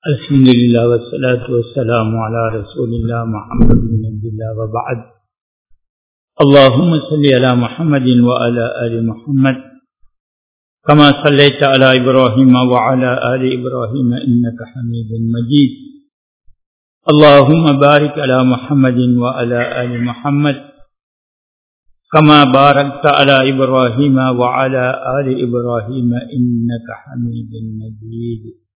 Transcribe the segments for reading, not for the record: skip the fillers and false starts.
Alhamdulillah wassalatu wassalamu ala rasulillah Muhammad bin Abdullah wa ba'd. Allahumma salli ala Muhammadin wa ala ali Muhammad kama sallaita ala Ibrahim wa ala ali Ibrahim innaka Hamidun Majid. Allahumma barik ala Muhammadin wa ala ali Muhammad kama barakta ala Ibrahim wa ala ali Ibrahim innaka Hamidun Majid.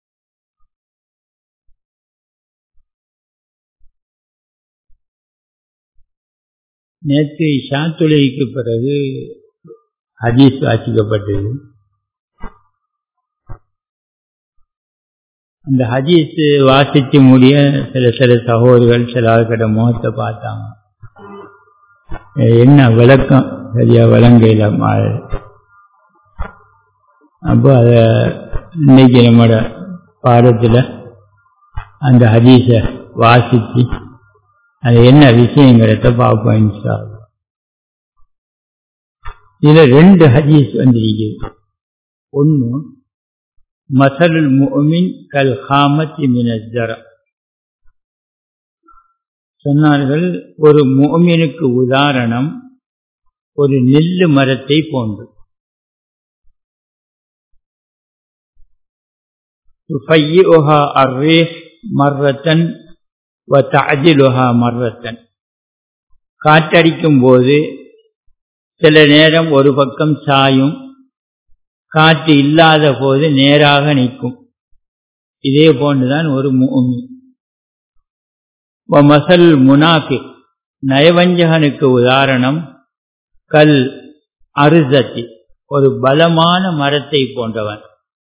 நேற்று இஷா தொழுகைக்கு பிறகு ஹதீஸ் வாசிக்கப்பட்டது. அந்த ஹதீஸ் வாசித்து முடிய சில சகோதரர்கள் சில ஆட்களோட முகத்தை பார்த்தாங்க. என்ன விளக்கம் சரியா விளங்கையில அப்போ அதை இன்னைக்கு நம்மளோட பாடத்தில் அந்த ஹதீஸை வாசித்து அது என்ன விஷயங்கிறத பார்ப்போம் இன்ஷா அல்லாஹ். இதுல ரெண்டு ஹதீஸ் வந்திருக்கிறது. ஒன்று மஸலுல் முஃமின் கல் ஹாமத்தி மினஸ் ஸரா சொன்னார்கள், ஒரு முஃமினுக்கு உதாரணம் ஒரு நெல்லு மரத்தை போன்று. துஃபய்யிஉஹா அர்ரீஹ் மர்ரத்தன் வதஅஜிலுஹா மர்ரத்தன். காற்றடிக்கும் போது சில நேரம் ஒரு பக்கம் சாயும், காற்று இல்லாத போது நேராக நிற்கும். இதே போன்றுதான் ஒரு முஃமின். வமஸல் முனாஃபிக் நயவஞ்சகனுக்கு உதாரணம் கல் அர்ஸத்தி ஒரு பலமான மரத்தை போன்றவன்.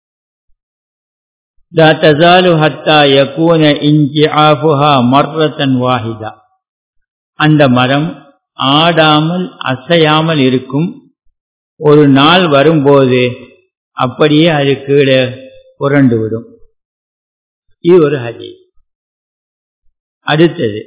லா தஸாலு ஹத்தா யகூன இன்ஜிஆஃபுஹா மர்ரத்தன் வாஹிதா. அந்த மரம் ஆடாமல் அசையாமல் இருக்கும். ஒரு நாள் வரும்போது அப்படியே அது கீழே புரண்டு விடும். இது ஒரு ஹதீஸ். அடுத்தது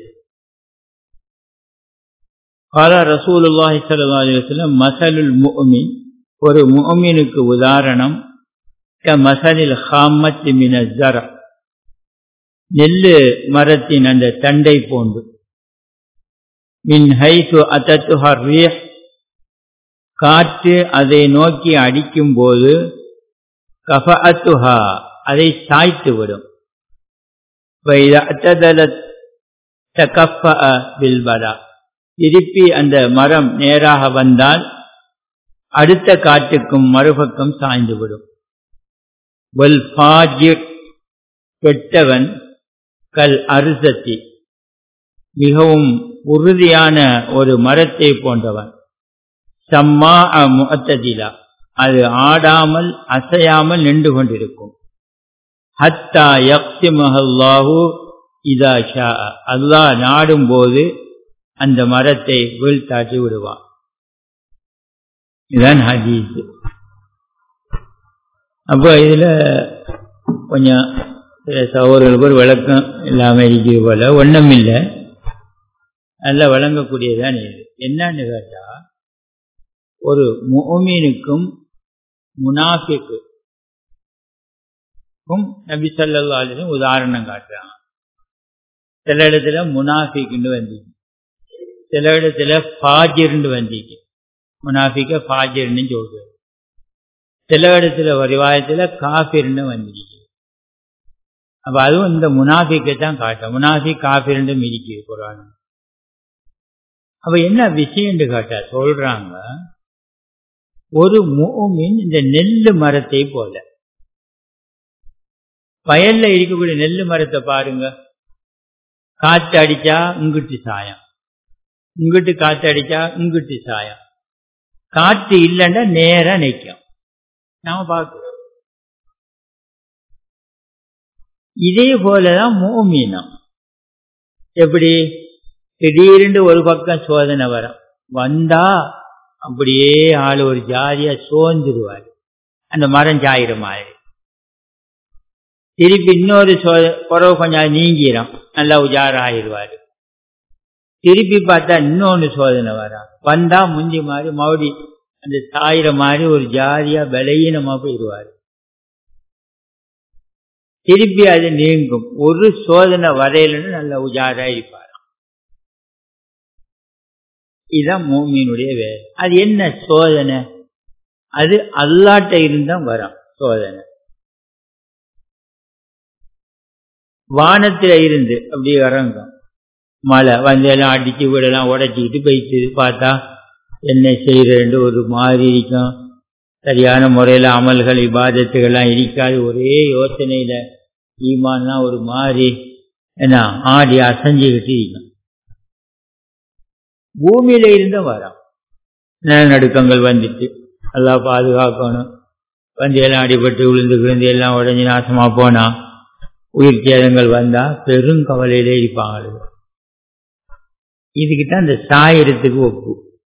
قال ரசூலுல்லாஹி ஸல்லல்லாஹு அலைஹி வஸல்லம் மஸலுல் முஃமின் ஒரு முஃமினுக்கு உதாரணம் கமஸலில் ஹாமத்தி மினஸ் ஸரா நெல்லு மரத்தின் அந்த தண்டை போன்று. மின் ஹைது அத்தத்துஹா ரீஹ் காற்று அதை நோக்கி அடிக்கும் போது கஃபஅத்துஹா அதை சாய்த்து விடும். வைதா அத்ததலத் தகஃபஅ பில் பலா திருப்பி அந்த மரம் நேராக வந்தால் அடுத்த காற்றுக்கும் மறுபக்கம் சாய்ந்து விடும். வல் ஃபாஜிர் கெட்டவன் கல் அர்ஸத்தி மிகவும் உறுதியான ஒரு மரத்தை போன்றவன். சம்மாஅ முஅத்ததிலா அது ஆடாமல் அசையாமல் நின்று கொண்டிருக்கும். ஹத்தா யக்ஸிமஹல்லாஹு இதா ஷாஅ அல்லாஹ் நாடும் போது அந்த மரத்தை வீழ்த்தாட்டி விடுவான். இதுதான் ஹதீஸ். அப்போ இதுல கொஞ்சம் சகோதரர்களுக்கு ஒரு விளக்கம் இல்லாமல் இருக்கிறது போல ஒன்றும் இல்லை, நல்லா விளங்கக்கூடியதான். இது என்னன்னு கேட்டா, ஒரு முஃமினுக்கும் முனாஃபிக்குக்கும் நபி ஸல்லல்லாஹு அலைஹி வஸல்லம் உதாரணம் காட்டுறாங்க. சில இடத்துல முனாஃபிக்னு வந்தீங்க, சில இடத்துல ஃபாஜிர்னு வந்தீங்க. முனாஃபிக்க ஃபாஜிர்னு சொல்றது. சில இடத்துல ஒரு ரிவாயத்துல காஃபிர்னு வந்திருக்கு. அப்ப அதுவும் இந்த முனாஃபிக்கை தான் காட்டும். முனாஃபிக் காஃபிர்னு மிதிக்குது குர்ஆன். அப்ப என்ன விஷயம்னு காட்டா சொல்றாங்க, ஒரு முஃமின் இந்த நெல்லு மரத்தை போல. வயல்ல இருக்கக்கூடிய நெல்லு மரத்தை பாருங்க, காற்று அடிச்சா இங்கிட்டு சாயம், இங்கிட்டு காற்று அடிச்சா இங்கிட்டு சாயம். காற்று இல்லைன்னா நேரா நிற்கும். நாம பார்க்கிறோம். இதே போலதான் முஃமினும். எப்படி திடீர்னு ஒரு பக்கம் சோதனை வந்தா அப்படியே ஆளு ஒரு ஜாதியா சோர்ந்துருவாரு, அந்த மரம் சாயிர மாதிரி. திருப்பி இன்னொரு குறவு கொஞ்சம் நீங்கிடும், நல்லா உஜார ஆயிடுவாரு. திருப்பி பார்த்தா இன்னொன்னு சோதனை வந்தா முந்தி மாதிரி மறுபடி அந்த சாயிர மாதிரி ஒரு ஜாதியா பலகீனமா போயிடுவாரு. திருப்பி அது நீங்கும். ஒரு சோதனை வரையிலன்னு நல்ல உஜாரா இருப்பார். இதுதான் மூமினுடைய வேலை. அது என்ன சோதனை? அது அல்லாட்ட இருந்தா வரும் சோதனை. வானத்துல இருந்து அப்படியே இறங்கும் மழை வந்து எல்லாம் அடிச்சு வீடெல்லாம் உடைச்சிக்கிட்டு போயிட்டு பார்த்தா என்ன செய்யறது ஒரு மாதிரி இருக்கும். சரியான முறையில அமல்கள் இபாதத்துகள்லாம் இருக்காது. ஒரே யோசனையில ஈமான்லாம் ஒரு மாதிரி என்ன ஆடி அசைஞ்சுக்கிட்டு இருக்கும். பூமியில இருந்து வரும் நிலநடுக்கங்கள் வந்துட்டு எல்லாம் பாதுகாக்கணும். வந்து எல்லாம் அடிபட்டு விழுந்து எல்லாம் உடஞ்சி நாசமா போனா உயிர் சேதங்கள் வந்தா பெருங்கவலையிலே இருப்பாங்க. இதுக்குதான் இந்த சாயிரத்துக்கு ஒப்பு.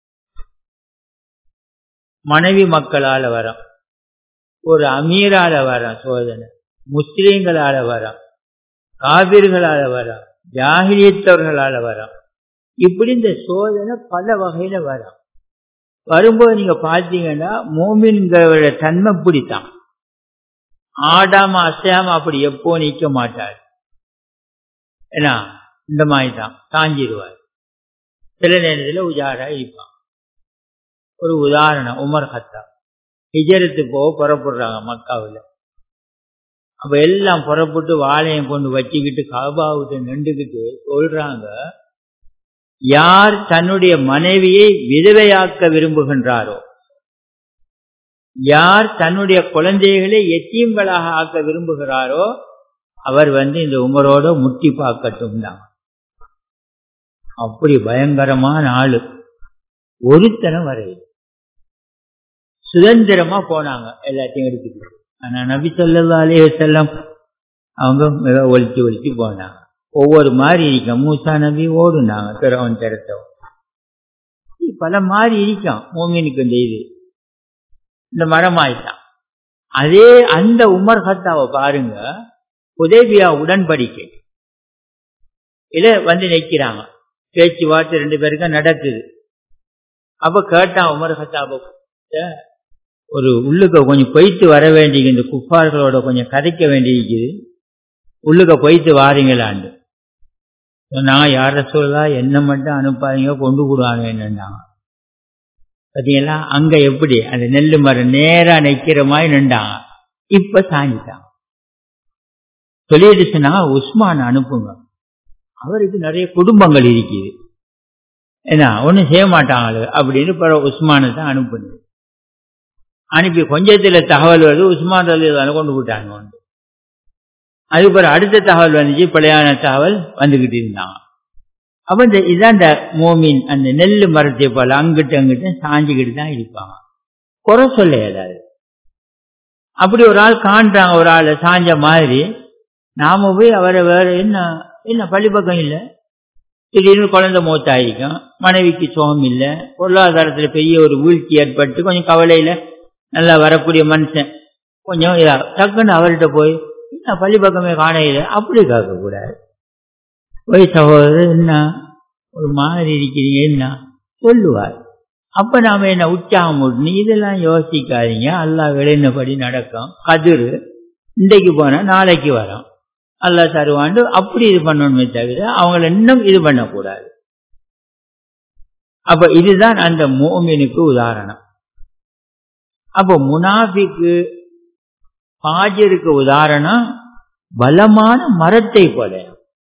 மனைவி மக்களால வரும், ஒரு அமீரால வரும் சோதனை, முஸ்லீம்களால வரும், காபிர்களால வரும், ஜாஹிலியத்தவர்களால வரும். இப்படி இந்த சோதனை பல வகையில வரும். வரும்போது நீங்க பார்த்தீங்கன்னா மோமின்களோட தன்மை பிடித்தான். ஆடாம அசையாம அப்படி எப்போ நிற்க மாட்டார். ஏன்னா இந்த மாதிரி தான் தாங்கிடுவார். சில நேரத்தில் உஜாரா இருப்பான். ஒரு உதாரணம், உமர் ஹத்தா ஹிஜரத்து போக புறப்படுறாங்க மக்காவில். அப்ப எல்லாம் புறப்பட்டு வாழையம் கொண்டு வச்சுக்கிட்டு காபாவுக்கு நின்றுக்கிட்டு சொல்றாங்க, யார் தன்னுடைய மனைவியை விதவையாக்க விரும்புகின்றாரோ, யார் தன்னுடைய குழந்தைகளை எத்தீம்களாக ஆக்க விரும்புகிறாரோ அவர் இந்த உமரோட முட்டி பார்க்கட்டும் தான். அப்படி பயங்கரமான ஆளு. ஒருத்தனம் வரையில் சுதந்திரமா போனாங்க எல்லாத்தையும் எடுத்துக்கிட்டு. ஆனா நபி ஸல்லல்லாஹு அலைஹி வஸல்லம் அவங்க மிக ஒழிச்சு போனாங்க. ஒவ்வொரு மாதிரி இருக்கும். மூசா நபி ஓடுனாங்க பிறவன் திறத்தவன். பல மாதிரி இருக்கான் மோமினுக்கு. இந்த மரமாயிட்டான். அதே அந்த உமர் ஹத்தாவை பாருங்க, ஹுதைபியா உடன்படிக்கை இத நிற்கிறாங்க. பேச்சுவார்த்தை 2 பேருக்கும் நடக்குது. அப்ப கேட்டான் உமர் ஹத்தாப, ஒரு உள்ளுக்க கொஞ்சம் போயிட்டு வர வேண்டிய, இந்த குஃபார்களோட கொஞ்சம் கதைக்க வேண்டியிருக்குது, உள்ளுக்க போயிட்டு வாரீங்களான்னு சொன்னா, யார சொல்லா என்ன மட்டும் அனுப்பாதீங்க, கொண்டு கூடுவாங்க என்னன்னாங்க. பாத்தீங்களா, அங்க எப்படி அந்த நெல்லு மரம் நேரா நிக்கிற மாதிரி நின்றாங்க. இப்ப சாஞ்சிட்டாங்க. சொல்லிட்டு சொன்னா, உஸ்மான் அனுப்புங்க, அவருக்கு நிறைய குடும்பங்கள் இருக்குது, ஏன்னா ஒன்னும் செய்ய மாட்டாங்க அப்படின்னு. பிறகு உஸ்மானை தான் அனுப்புனது. அனுப்பி கொஞ்சத்துல தகவல் வருது, உஸ்மான் ரலியல்லாஹு கொண்டு போட்டாங்க. அதுக்கு பிறகு அடுத்த தகவல் வந்துச்சு, பிழையான தகவல் வந்துகிட்டு இருந்தாங்க. அப்ப இதான் இந்த மோமின், அந்த நெல்லு மரத்தை போல அங்கிட்டு அங்கிட்ட சாஞ்சிக்கிட்டு தான் இருப்பாங்க. குறை சொல்ல ஏதாவது. அப்படி ஒரு ஆள் காண்றாங்க, ஒரு ஆள் சாஞ்ச மாதிரி. நாம போய் அவரை வேற என்ன பள்ளிப்பக்கம் இல்லை, திடீர்னு குழந்தை மூத்தாயிருக்கும், மனைவிக்கு சோகம் இல்லை, பொருளாதாரத்துல பெரிய ஒரு வீழ்ச்சி ஏற்பட்டு கொஞ்சம் கவலையில நல்லா வரக்கூடிய மனுஷன் கொஞ்சம் டக்குன்னு அவர்கிட்ட போய் என்ன பள்ளிப்பக்கமே காணையில அப்படி கேட்க கூடாது. போய் சகோதரர் என்ன ஒரு மாதிரி இருக்கிறீங்க என்ன சொல்லுவார். அப்ப நாம என்ன உற்சாகம் நீ இதெல்லாம் யோசிக்காதீங்க, அல்லாஹ் விளையினபடி நடக்கும், கதிர் இன்றைக்கு போனா நாளைக்கு வரும், அல்லாஹ் தருவாண்டு அப்படி இது பண்ணணுமே தவிர அவங்கள இன்னும் இது பண்ணக்கூடாது. அப்ப இதுதான் அந்த மோமினுக்கு உதாரணம். அப்ப முனாஃபிக்கு ஃபாஜிருக்கு உதாரணம் பலமான மரத்தை போல.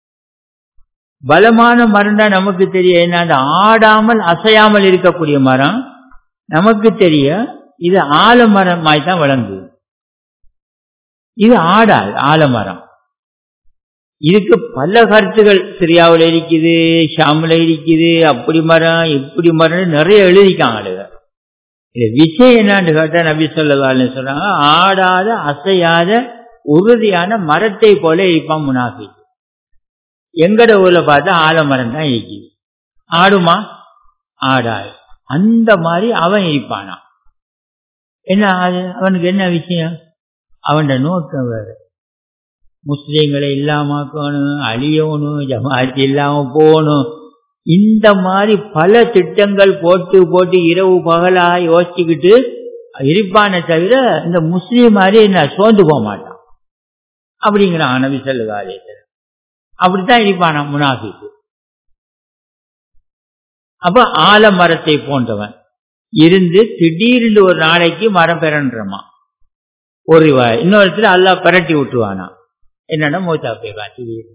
பலமான மரம் தான் நமக்கு தெரியும், என்ன அது ஆடாமல் அசையாமல் இருக்கக்கூடிய மரம். நமக்கு தெரிய இது ஆலமரமாய் தான் வளர்ந்து, இது ஆடாது ஆலமரம். இதுக்கு பல கருத்துகள் சிரியாவில் இருக்குது, ஷாமில் இருக்குது, அப்படி மரம் இப்படி மரம் நிறைய எழுதிக்காங்க. இது விஷயம் என்னன்னு கேட்டா நபி ஸல்லல்லாஹு அலைஹி வஸல்லம் சொல்றாங்க, ஆடாத அசையாத உறுதியான மரத்தை போல இருப்பான் முனாஃபிக். எங்கட ஊர்ல பார்த்தா ஆலமரம் தான் இருக்குது, ஆடுமா ஆடாது. அந்த மாதிரி அவன் இருப்பானா. என்ன அவனுக்கு என்ன விஷயம், அவன் நோக்கம் வேற. முஸ்லீம்களை இல்லாமக்கணும், அழியணும், ஜமாஅத் இல்லாம போகணும், இந்த மாதிரி பல திட்டங்கள் போட்டு இரவு பகலா யோசிச்சுக்கிட்டு இருப்பானே தவிர இந்த முஸ்லீம் மாதிரி என்ன சோர்ந்து போக மாட்டான். அப்படிங்கிறான் நபி ஸல்லல்லாஹு அலைஹி வஸல்லம். அப்படித்தான் இருப்பானா முனாஃபிக். அப்ப ஆலமரத்தை போன்றவன் இருந்து திடீர்னு ஒரு நாளைக்கு மரம் பெறன்றமா ஒரு இன்னொரு இடத்துல அல்லாஹ் பரட்டி விட்டுருவானா, என்னன்னா மௌத்தா போயிடுவான் திடீர்னு.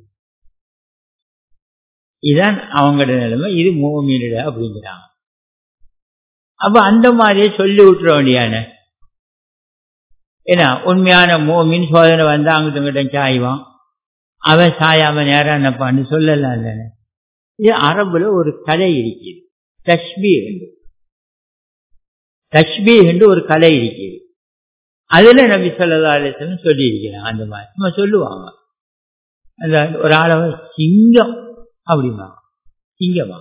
இதுதான் அவங்களோட நிலைமை. இது முஃமினீன்ட அப்படிங்கிறாங்க. அப்ப அந்த மாதிரியே சொல்லி விட்டுற வேண்டியான, ஏன்னா உண்மையான முஃமின் சோதனை வந்தா அங்கிட்ட இங்கிட்ட சாய்வான், அவன் சாயாம நேரம் என்னப்பான்னு சொல்லலாம் தானே. இது அரபுல ஒரு கலை இருக்குது, தஷ்பீஹ் என்று ஒரு கலை இருக்குது. அதுல நபி ஸல்லல்லாஹு அலைஹி வஸல்லம் சொல்லி இருக்கிறாங்க. அந்த மாதிரி நம்ம சொல்லுவாங்க, அந்த ஒரு ஆளவ சிங்கம் அப்படிமா, சிங்கமா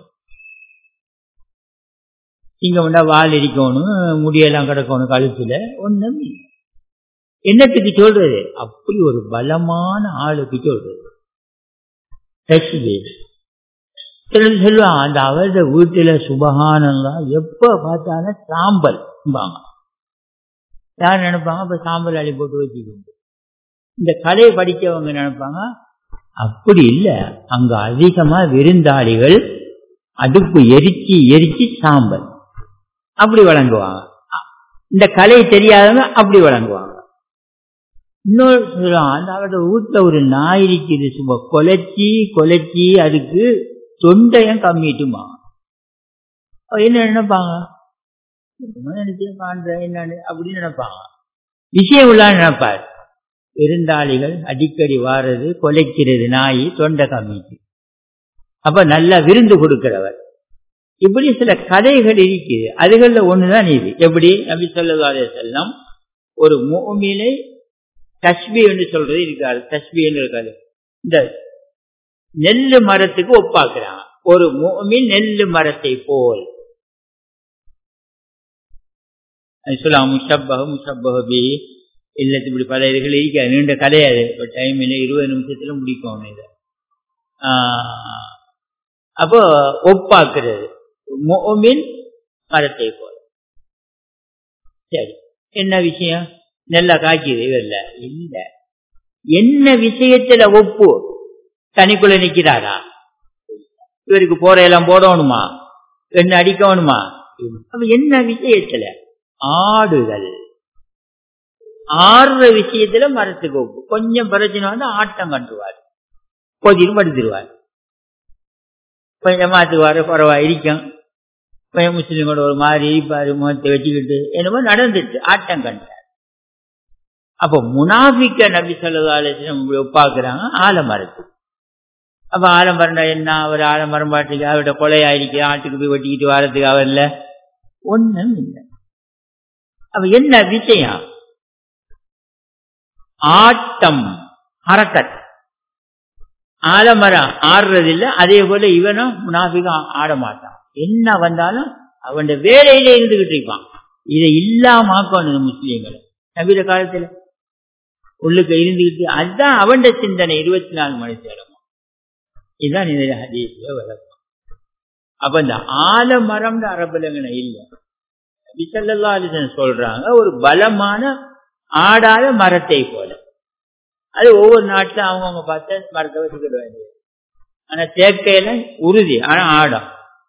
சிங்கம்னா வால் இருக்கணும், முடியெல்லாம் கிடக்கணும் கழுத்துல, ஒண்ணும் என்னத்துக்கு சொல்றது, அப்படி ஒரு பலமான ஆளுக்கு சொல்றது தஷ்பீஹ். சொல்லுவாங்க அந்த அவரது வீட்டுல சுபஹானல்லாஹ் எப்ப பார்த்தாலும் சாம்பல். யார் நினைப்பாங்க இப்ப சாம்பல் அள்ளி போட்டு வச்சுக்கோங்க. இந்த கலையை படிக்கவங்க நினைப்பாங்க அப்படி இல்ல, அங்க அதிகமா விருந்தாளிகள் அடுப்பு எரிச்சு எரிச்சு சாம்பல் அப்படி வழங்குவாங்க. இந்த கலை தெரியாதவங்க அப்படி வழங்குவாங்க. இன்னொரு சொல்லுவாங்க அந்த அவரோட வீட்டுல ஒரு நாய் இருக்குது, சும்மா கொலைச்சி கொலைச்சி அதுக்கு தொண்டையும் கம்மிட்டுமா. என்ன நினைப்பாங்க, என்னன்னு அப்படின்னு நினைப்பாங்க. விஷயம் உள்ள நினைப்பார். விருந்தாளிகள் அடிக்கடி வாரது, கொலைக்கிறது நாய், தொண்டை கம்மிட்டு, அப்ப நல்லா விருந்து கொடுக்கிறவர். இப்படி சில கதைகள் இருக்குது. அதுகள்ல ஒண்ணுதான் இது. எப்படி நபி ஸல்லல்லாஹு அலைஹி வஸல்லம் ஒரு முஃமினை தஷ்பீஹ் என்று சொல்றது இருக்காது. தஷ்பீஹ் இருக்காது, இந்த நெல்லு மரத்துக்கு ஒப்பாக்குறாங்க. ஒரு முஃமின் நெல்லு மரத்தை போல் சொல்லலாம். முஷப்பஹ பி இல்லத்து இப்படி பல இதுகள் இருக்காது. நீண்ட கதையாது, இப்போ டைம் இல்லை, 20 நிமிஷத்துல முடிக்கணும் இதை. அப்போ ஒப்பாக்குறது முஃமின் மரத்தை போல். சரி, என்ன விஷயம், நெல்ல காய்க்குது இல்ல இல்ல, என்ன விஷயத்துல ஒப்பு, தனிக்குள்ள நிக்கிறாரா, இவருக்கு போற எல்லாம் போடணுமா, என்ன அடிக்கணுமா, அப்ப என்ன விஷயத்துல, ஆடுதல் ஆடுற விஷயத்துல மரத்துக்கு ஒப்பு. கொஞ்சம் பிரச்சனை வந்து ஆட்டம் கண்டுவார், கொஞ்சம் படுத்துருவார். கொஞ்சம் மாத்துவாரு, குறவா இருக்கும், கொஞ்சம் முஸ்லீமோட ஒரு மாதிரி இருப்பாரு, முகத்தை வச்சுக்கிட்டு என்னமோ நடந்துட்டு ஆட்டம் கண்டார். அப்ப முனாஃபிக்க நபி ஸல்லல்லாஹு அலைஹி வஸல்லம் ஒப்பாக்குறாங்க ஆலமரத்துக்கு. அப்ப ஆலமரம்னா என்ன, அவர் ஆலமரம் பாட்டுக்கு அவரோட கொலையாயிருக்கு, ஆட்டுக்கு போய் வெட்டிக்கிட்டு வாரத்துக்கு அவர்ல ஒண்ணும் இல்லை. அப்ப என்ன விஷயம், ஆட்டம் ஹரக்கத். ஆலமரம் ஆடுறது இல்லை, அதே போல இவனும் முனாஃபிக்கும் ஆட மாட்டான். என்ன வந்தாலும் அவன் வேலையில இருந்துகிட்டு இருப்பான். இதை இல்லாமக்கணும் முஸ்லீம்களை நபியில காலத்துல உள்ளுக்கு இருந்துகிட்டு, அதுதான் அவன் சிந்தனை 24 மணி நேரம். இதுதான் இந்த ஹதீஸ்ல வழக்கம். அப்ப இந்த ஆலமரம் அரபுலங்கன இல்லை, நபி ஸல்லல்லாஹு அலைஹி வஸல்லம் சொல்றாங்க ஒரு பலமான ஆடாத மரத்தை போல. அது ஒவ்வொரு நாட்டுல அவங்கவுங்க பார்த்த மரத்தை வச்சுக்கிட வேண்டியது. ஆனா தேக்கையில உறுதி, ஆனா ஆடம்.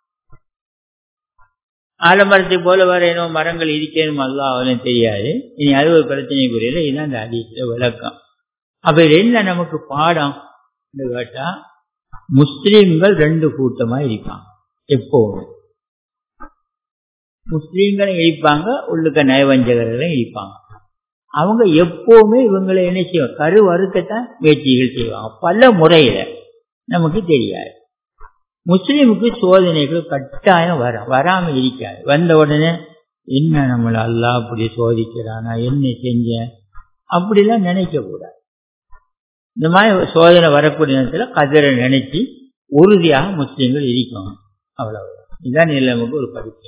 ஆலமரத்தை போல வர ஏனோ மரங்கள் இருக்கேனும் அல்லாஹ்வுக்கு தெரியாது. இனி அது ஒரு பிரச்சனைக்குரியல. இதுதான் அந்த ஹதீஸ்ல விளக்கம். அப்ப இது என்ன நமக்கு பாடம் கேட்டா, முஸ்லீம்கள் 2 கூட்டமா இருப்பாங்க. எப்போவும் முஸ்லீம்களும் இருப்பாங்க, உள்ளுக்க நயவஞ்சகர்களும் இருப்பாங்க. அவங்க எப்பவுமே இவங்களை என்ன செய்வாங்க, கரு வறுக்கத்தான் முயற்சிகள் செய்வாங்க, பல முறையில. நமக்கு தெரியாது. முஸ்லீமுக்கு சோதனைகள் கட்டாயம் வராம இருக்காது. வந்த உடனே என்ன நம்மள அல்லாஹ் அப்படி சோதிக்கிறானா, என்ன செஞ்சேன் அப்படிலாம் நினைக்க கூடாது. இந்த மாதிரி சோதனை வரக்கூடிய நேரத்துல கதிரை நினைச்சு உறுதியாக முஸ்லீம்கள் இருக்கணும். அவ்வளவுதான். இதுதான் நமக்கு ஒரு படிப்பு.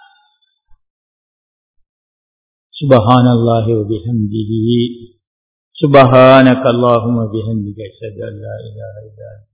சுப்ஹானல்லாஹி வ பிஹம்திஹி சுப்ஹானக அல்லாஹும்ம பிஹம்திக அஷ்ஹது அல்லா இலாஹா இல்லா அன்த